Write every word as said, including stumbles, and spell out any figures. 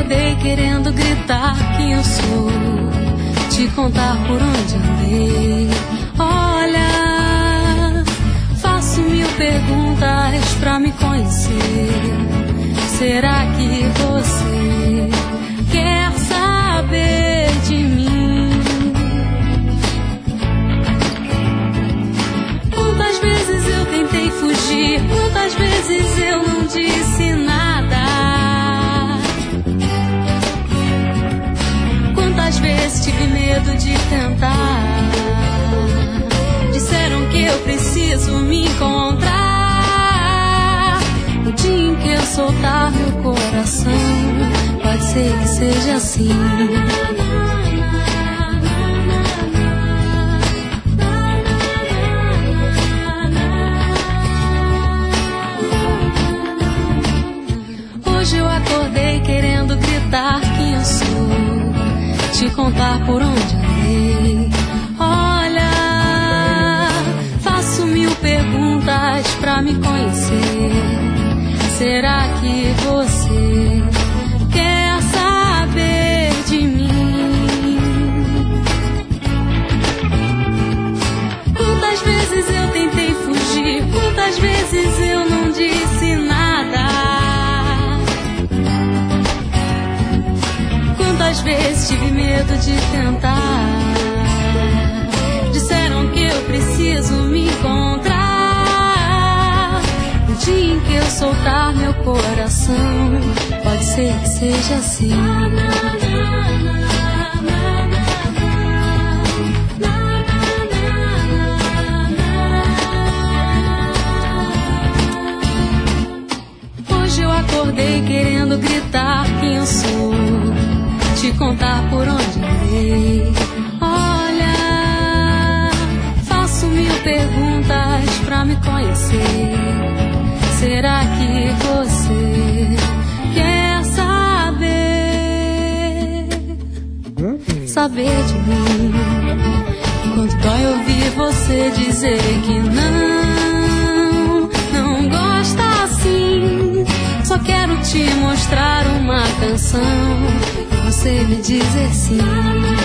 acordei querendo gritar quem eu sou, te contar por onde andei. Olha, faço mil perguntas pra me conhecer. Será que você quer saber de mim? Quantas vezes eu tentei fugir, quantas vezes eu não disse nada. Quantas vezes tive medo de tentar. Disseram que eu preciso me encontrar. O dia em que eu soltar meu coração, pode ser que seja assim. Hoje eu acordei querendo gritar quem eu sou, te contar por onde andei. Olha, faço mil perguntas pra me conhecer. Será que você quer saber de mim? Quantas vezes eu tentei fugir, quantas vezes eu não disse nada. Quantas vezes tive medo de tentar. Disseram que eu preciso me encontrar. No dia em que eu soltar meu coração, pode ser que seja assim. Hoje eu acordei querendo gritar quem eu sou, te contar por onde andei. Olha, faço mil perguntas pra me conhecer. Será que você quer saber? Saber de mim? Quanto dói ouvir você dizer que não, não gosta assim. Só quero te mostrar uma canção, você me dizer sim.